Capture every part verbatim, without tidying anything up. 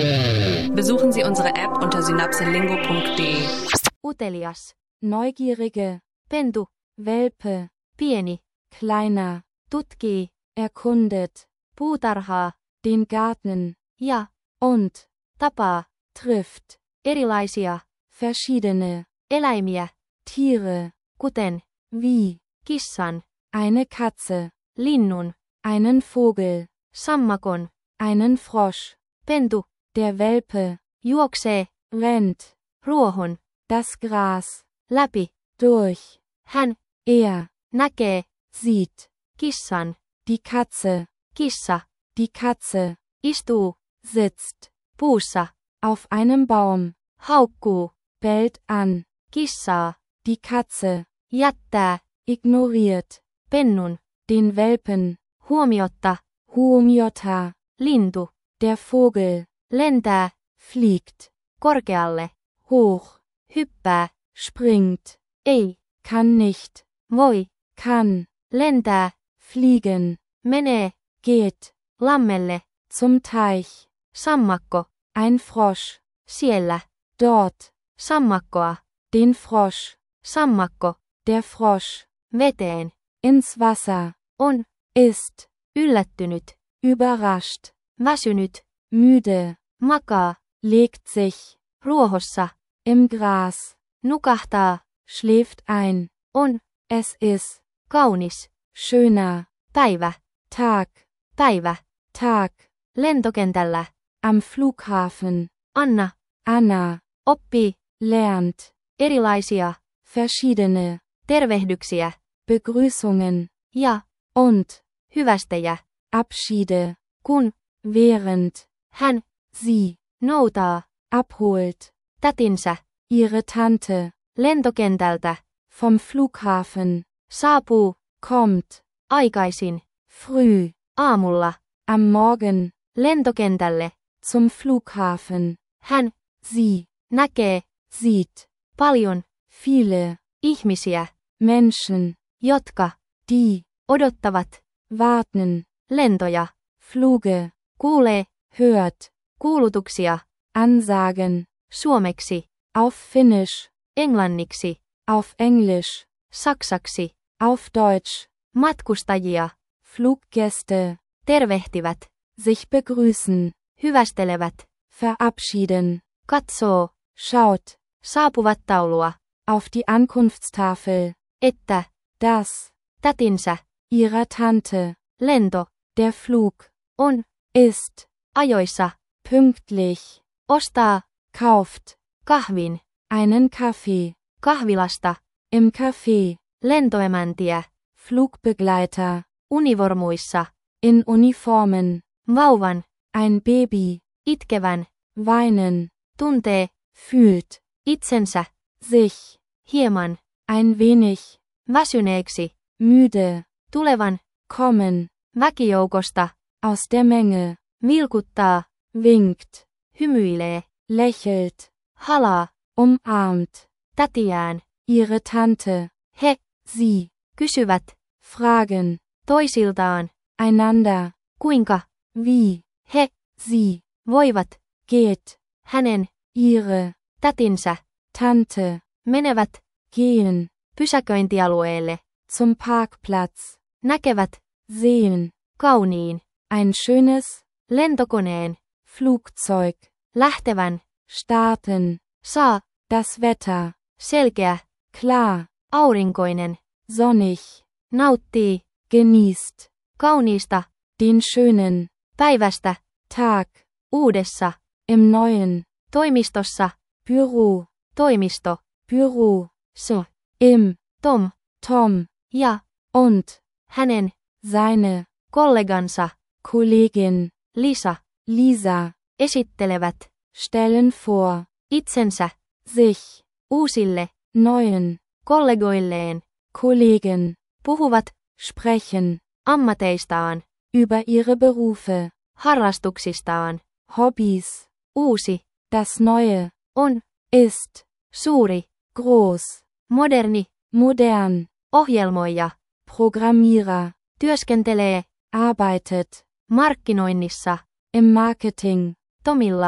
Besuchen Sie unsere App unter synapselingo punkt de. Utelias, neugierige, pentu, Welpe, pieni, kleiner, tutkii, erkundet, puutarhaa, den Garten, ja, und, tapaa, trifft, erilaisia, verschiedene, eläimiä, Tiere, kuten, wie, kissan, eine Katze, linnun, einen Vogel, sammakon, einen Frosch, pentu, der Welpe, juoksee, rennt, ruohon, das Gras, läpi, durch, hän, er, näkee, sieht, kissan, die Katze, kissa, die Katze, istuu, sitzt, puussa, auf einem Baum, haukkuu, bellt an, kissaa, die Katze, jättää, ignoriert, pennun, den Welpen, huomiotta, huomiota, lintu, der Vogel, lentää, fliegt, korkealle, hoch, hyppää, springt, ei, kann nicht, voi, kann, lentää, fliegen, menee, geht, lammelle, zum Teich, sammakko, ein Frosch, siellä, dort, sammakkoa, den Frosch, sammakko, der Frosch, veteen, ins Wasser, on, ist, yllättynyt, überrascht, väsynyt, müde, makaa, legt sich, ruohossa, im Gras, nukahtaa, schläft ein, on, es ist, kaunis, schöner, päivä, Tag, päivä, Tag, lentokentällä, am Flughafen, Anna, Anna, oppii, lernt, erilaisia, verschiedene, tervehdyksiä, Begrüßungen, ja, und, hyvästejä, Abschiede, kun, während, hän, sie, noutaa, abholt, tätinsä, ihre Tante, lentokentältä, vom Flughafen, saapuu, kommt, aikaisin, früh, aamulla, am Morgen, lentokentälle, zum Flughafen, hän, sie, näkee, sieht, paljon, viele, ihmisiä, Menschen, jotka, die, odottavat, warten, lentoja, Fluge, kuulee, hört, kuulutuksia, ansagen, suomeksi, auf Finnisch, englanniksi, auf Englisch, saksaksi, auf Deutsch, matkustajia, Fluggäste, tervehtivät, sich begrüßen, hyvästelevät, verabschieden, katsoo, schaut, saapuvat taulua, auf die Ankunftstafel, että, das, tätinsä, ihrer Tante, lento, der Flug, on, ist, ajoissa, pünktlich, ostaa, kauft, kahvin, einen Kaffee, kahvilasta, im Café, lentoemäntiä, Flugbegleiter, univormuissa, in Uniformen, vauvan, ein Baby, itkevän, weinen, tuntee, fühlt, itsensä, sich, hieman, ein wenig, väsyneeksi, müde, tulevan, kommen, väkijoukosta, aus der Menge, vilkuttaa, winkt, hymyilee, lächelt, halaa, umarmt, tätiään, ihre Tante, he, sie, kysyvät, fragen, toisiltaan, einander, kuinka, wie, he, sie, voivat, geht, hänen, ihre, tätinsä, Tante, menevät, gehen, pysäköintialueelle, zum Parkplatz, näkevät, sehen, kauniin, ein schönes, lentokoneen, Flugzeug, lähtevän, starten, saa, das Wetter, selkeä, klar, aurinkoinen, sonnig, nauttii, genießt, kauniista, den schönen, päivästä, Tag, uudessa, im neuen, toimistossa, Büro, toimisto, Büro, so, im, tom, tom, ja, und, hänen, seine, kollegansa, Kollegin, Lisa, Lisa, esittelevät, stellen vor, itsensä, sich, uusille, neuen, kollegoilleen, Kollegen, puhuvat, sprechen, ammateistaan, über ihre Berufe, harrastuksistaan, Hobbys, uusi, das Neue, on, ist, suuri, groß, moderni, modern, ohjelmoija, Programmierer, työskentelee, arbeitet, markkinoinnissa, im Marketing, Tomilla,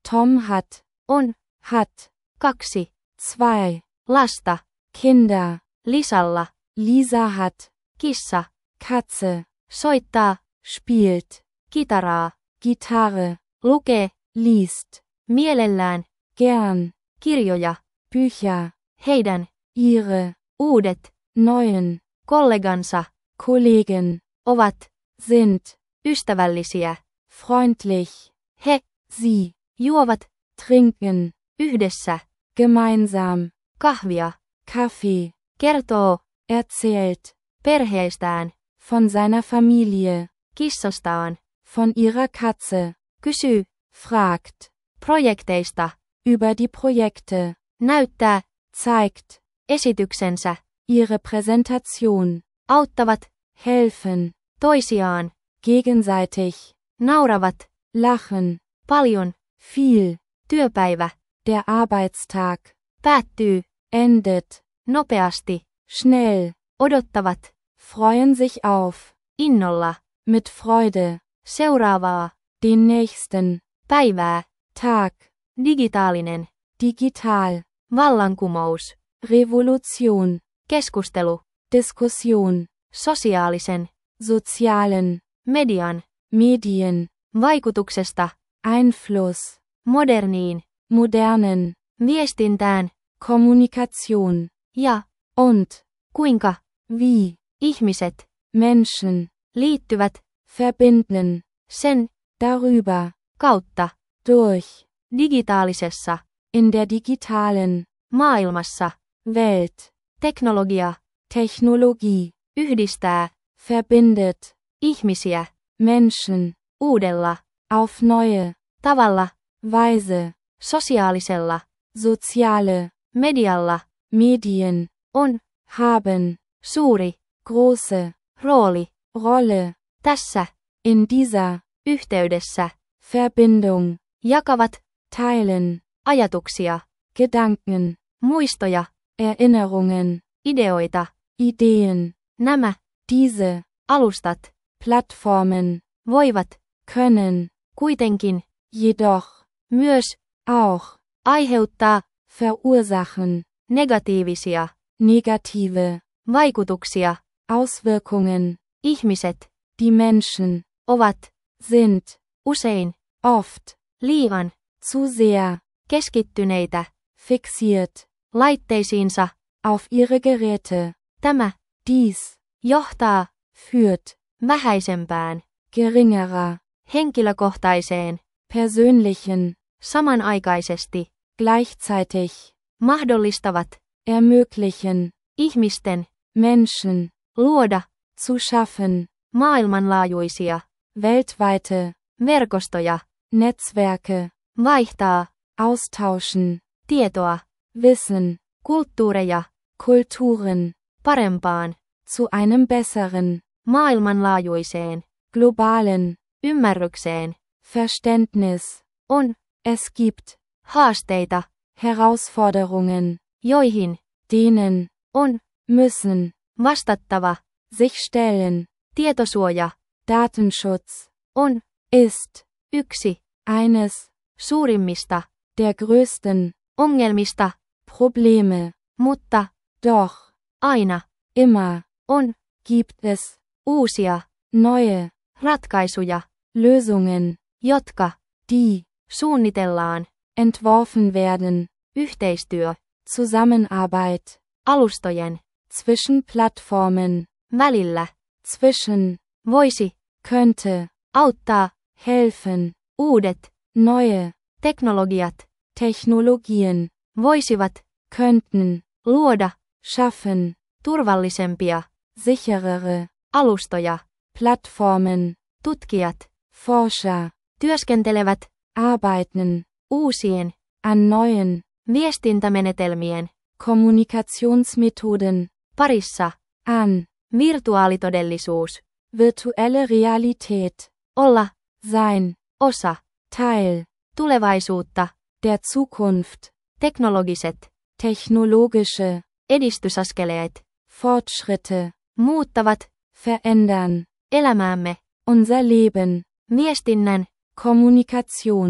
Tom hat, on, hat, kaksi, zwei, lasta, Kinder. Lisalla, Lisa hat, kissa, Katze, soittaa, spielt, kitaraa, Gitarre, lukee, liest, mielellään, gern, kirjoja, Bücher, heidän, ihre, uudet, neuen, kollegansa, Kollegen, ovat, sind, ystävällisiä, freundlich, he, sie, juovat, trinken, yhdessä, gemeinsam, kahvia, Kaffee, kertoo, erzählt, perheestään, von seiner Familie, kissastaan, von ihrer Katze, kysyy, fragt, projekteista, über die Projekte, näyttää, zeigt, esityksensä, ihre Präsentation, auttavat, helfen, toisiaan, gegenseitig, nauravat, lachen, paljon, viel, työpäivä, der Arbeitstag, päättyy, endet, nopeasti, schnell, odottavat, freuen sich auf, innolla, mit Freude, seuraavaa, den nächsten, päivää, Tag, digitaalinen, digital, vallankumous, Revolution, keskustelu, Diskussion, sosiaalisen, sozialen, median, Medien, vaikutuksesta, Einfluss, moderniin, modernen, viestintään, Kommunikation, ja, und, kuinka, wie, ihmiset, Menschen, liittyvät, verbinden, sen, darüber, kautta, durch, digitaalisessa, in der digitalen, maailmassa, Welt, teknologia, Technologie, yhdistää, verbindet, ihmisiä, Menschen, uudella, auf neue, tavalla, Weise, sosiaalisella, soziale, medialla, Medien, on, haben, suuri, große, rooli, Rolle, tässä, in dieser, yhteydessä, Verbindung, jakavat, teilen, ajatuksia, Gedanken, muistoja, Erinnerungen, ideoita, Ideen, nämä, diese, alustat, Plattformen, voivat, können, kuitenkin, jedoch, myös, auch, aiheuttaa, verursachen, negatiivisia, negative, vaikutuksia, Auswirkungen, ihmiset, die Menschen, ovat, sind, usein, oft, liian, zu sehr, keskittyneitä, fixiert, laitteisiinsa, auf ihre Geräte, tämä, dies, johtaa, führt, vähäisempään, geringerer, henkilökohtaiseen, persönlichen, samanaikaisesti, gleichzeitig, mahdollistavat, ermöglichen, ihmisten, Menschen, luoda, zu schaffen, maailmanlaajuisia, weltweite, verkostoja, Netzwerke, vaihtaa, austauschen, tietoa, Wissen, kulttuureja, Kulturen, parempaan, zu einem besseren, maailmanlaajuiseen, globalen, ymmärrykseen, Verständnis, on, es gibt, haasteita, Herausforderungen, joihin, denen, on, müssen, vastattava, sich stellen, tietosuoja, Datenschutz, on, ist, yksi, eines, suurimmista, der größten, ongelmista, Probleme, mutta, doch, aina, immer, on, gibt es, uusia, neue, ratkaisuja, Lösungen, jotka, die, suunnitellaan, entworfen werden, yhteistyö, Zusammenarbeit, alustojen, zwischen Plattformen, välillä, zwischen, voisi, könnte, auttaa, helfen, uudet, neue, teknologiat, Technologien, voisivat, könnten, luoda, schaffen, turvallisempia, sicherere, alustoja, Plattformen, tutkijat, Forscher, työskentelevät, arbeiten, uusien, an neuen, viestintämenetelmien, Kommunikationsmethoden, parissa, an, virtuaalitodellisuus, virtuelle Realität, olla, sein, osa, Teil, tulevaisuutta, der Zukunft, teknologiset, technologische, edistysaskeleet, Fortschritte, muuttavat, verändern, elämäämme, unser Leben, viestinnän, Kommunikation,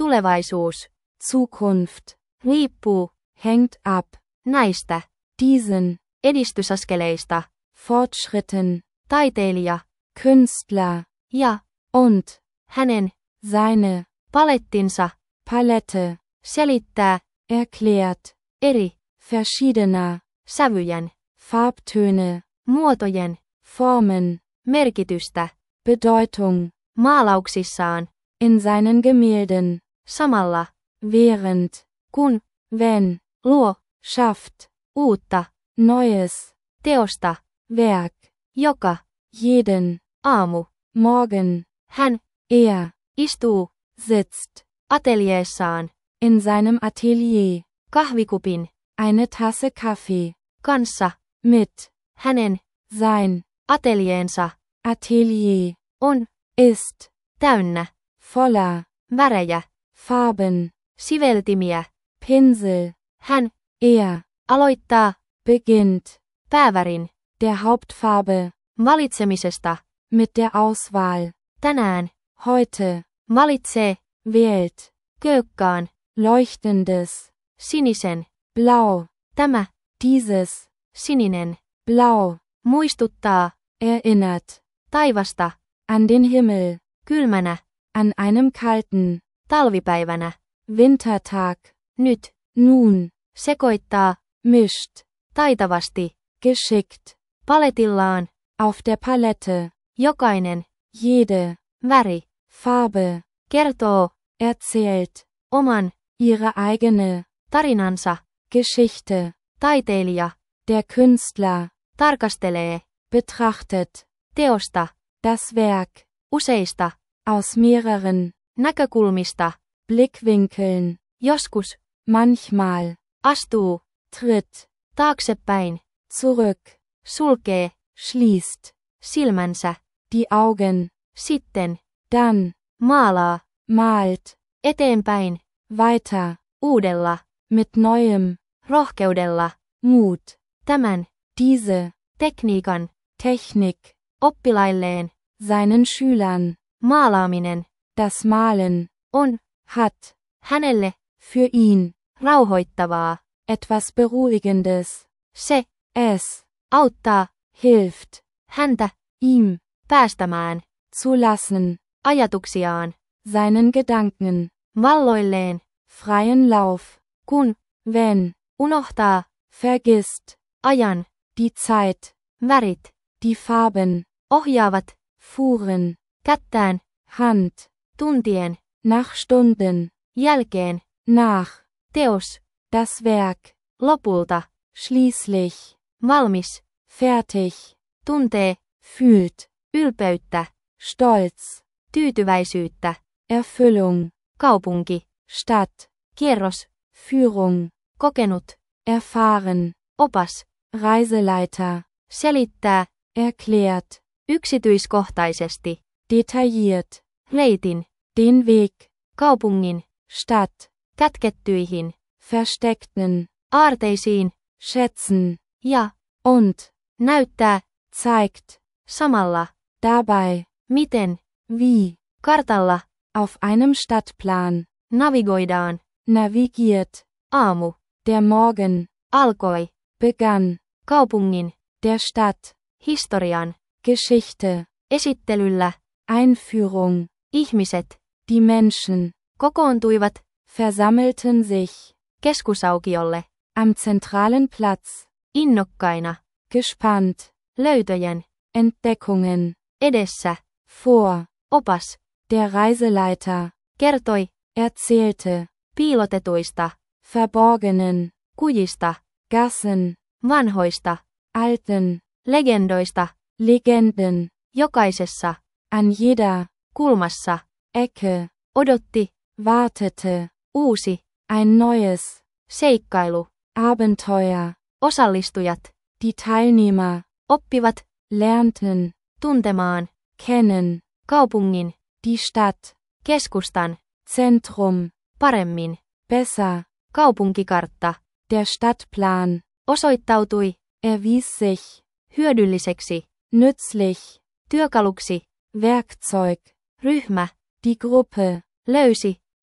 Tulevaisuus. Zukunft, Riippuu. hängt ab, Näistä. diesen, Edistysaskeleista. Fortschritten, Taiteilija. Künstler, Ja. und, Hänen. seine, Palettinsa. Palette, Selittää. erklärt, Eri. verschiedener, Sävyjen. Farbtöne, Muotojen. Formen, Merkitystä. Bedeutung, Maalauksissaan. in seinen Gemälden, Samalla. während, Kun. wenn, Luo. schafft, Uutta. Neues, Teosta. Werk, Joka. jeden, Aamu. Morgen, Hän. er, Istuu. sitzt, Ateljeessaan. in seinem Atelier, Kahvikupin. eine Tasse Kaffee, Kanssa. mit, Hänen. sein, Ateljeensa. Atelier, On. ist, Täynnä. voller, Värejä. Farben, Siveltimiä. Pinsel, Hän. er, Aloittaa. beginnt, Päävärin. der Hauptfarbe, Valitsemisesta. mit der Auswahl, Tänään. heute, Valitsee. wählt, Köykkaan. leuchtendes, Sinisen. blau, Tämä. dieses, Sininen. blau, Muistuttaa. erinnert, Taivasta. an den Himmel, Kylmänä. an einem kalten, Talvipäivänä. Wintertag, Nyt. nun, Sekoittaa. mischt, Taitavasti. geschickt, Paletillaan. auf der Palette, Jokainen. jede, Väri. Farbe, Kertoo. erzählt, Oman. ihre eigene, Tarinansa. Geschichte, Taiteilija. der Künstler, Tarkastelee. betrachtet, Teosta. das Werk, Useista. aus mehreren, Näkökulmista. Blickwinkeln, Joskus. manchmal, Astuu. tritt, Taaksepäin. zurück, Sulkee. schließt, Silmänsä. die Augen, Sitten. dann, Maalaa. malt, Eteenpäin. weiter, Uudella. mit neuem, Rohkeudella. Mut, Tämän. diese, Tekniikan. Technik, Oppilailleen. seinen Schülern, Maalaaminen. das Malen, On. hat, Hänelle. für ihn, Rauhoittavaa. etwas Beruhigendes, Se. es, Auttaa. hilft, Häntä. ihm, Päästämään. zu lassen, Ajatuksiaan. seinen Gedanken, Valloilleen. freien Lauf, Kun. wenn, Unohtaa. vergisst, Ajan. die Zeit, Värit. die Farben, Ohjaavat. fuhren, Kättään. Hand, Tuntien. nach Stunden, Jälkeen. nach, Teos. das Werk, Lopulta. schließlich, Valmis. fertig, Tuntee. fühlt, Ylpeyttä. Stolz, Tyytyväisyyttä. Erfüllung, Kaupunki. Stadt, Kierros. Führung, Kokenut. erfahren, Opas. Reiseleiter, Selittää. erklärt, Yksityiskohtaisesti. detailliert, Reitin. den Weg, Kaupungin. Stadt, Kätkettyihin. versteckten, Aarteisiin. schätzen, Ja. und, Näyttää. zeigt, Samalla. dabei, Miten. wie, Kartalla. auf einem Stadtplan, Navigoidaan. navigiert, Aamu. der Morgen, Alkoi. begann, Kaupungin. der Stadt, Historian. Geschichte, Esittelyllä. Einführung, Ihmiset. die Menschen, Kokoontuivat. versammelten sich, Keskusaukiolle. am zentralen Platz, Innokkaina. gespannt, Löytöjen. Entdeckungen, Edessä. vor, Opas. der Reiseleiter, Kertoi. erzählte, Piilotetuista. verborgenen, Kujista. Gassen, Vanhoista. alten, Legendoista. Legenden, Jokaisessa. an jeder, Kulmassa. Ecke, Odotti. wartete, Uusi. ein neues, Seikkailu. Abenteuer, Osallistujat. die Teilnehmer, Oppivat. lernten, Tuntemaan. kennen, Kaupungin. die Stadt, Keskustan. Zentrum, Paremmin. besser, Kaupunkikartta. der Stadtplan, Osoittautui. erwies sich, Hyödylliseksi. nützlich, Työkaluksi. Werkzeug, Ryhmä. die Gruppe, Löysi.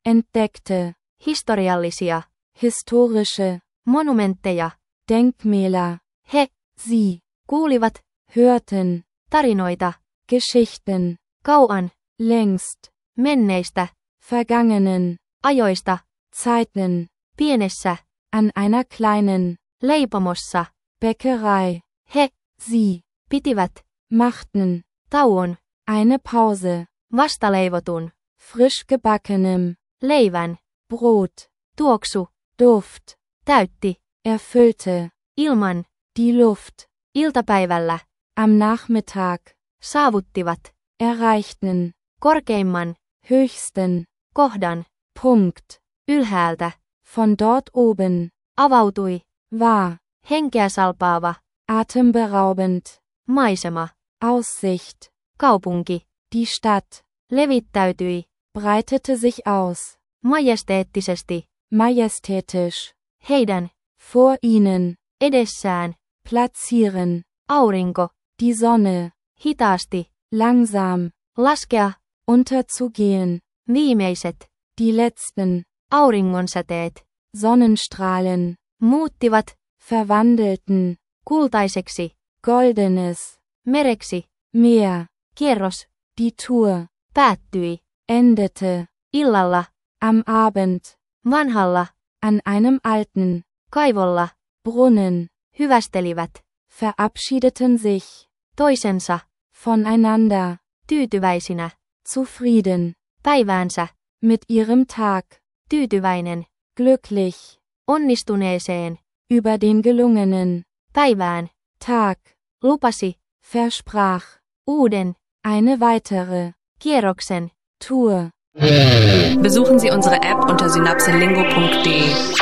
entdeckte, historiallisia, historische, monumentteja. Denkmäler, He, sie, kuulivat, hörten, tarinoita, Geschichten, kauan, längst, menneistä, vergangenen, ajoista, Zeiten, pienessä, an einer kleinen, leipomossa. Bäckerei, He, sie, pitivät, machten, tauon, eine Pause, vastaleivotun, frisch gebackenem, leivän, Brot, tuoksu, Duft, täytti, erfüllte, ilman, die Luft, iltapäivällä, am Nachmittag, saavuttivat, erreichten, korkeimman, höchsten, kohdan, Punkt, ylhäältä, von dort oben, avautui, war, henkeä salpaava, atemberaubend, maisema, Aussicht, kaupunki, die Stadt, levittäytyi, breitete sich aus, majesteettisesti, majestätisch, heidän, vor ihnen, edessään, platzieren, aurinko, die Sonne, hitaasti, langsam, laskea, unterzugehen, viimeiset, die letzten, auringonsäteet, Sonnenstrahlen, muuttivat, verwandelten, kultaiseksi, goldenes, mereksi, Meer, kierros, die Tour, päättyi, endete, illalla, am Abend, vanhalla, an einem alten, kaivolla, Brunnen, hyvästelivät, verabschiedeten sich, toisensa, voneinander, tyytyväisinä, zufrieden, päiväänsä, mit ihrem Tag, tyytyväinen, glücklich, onnistuneeseen, über den gelungenen, päivään, Tag, lupasi, versprach, uuden, eine weitere, kierroksen. Tour. Besuchen Sie unsere App unter synapselingo punkt de.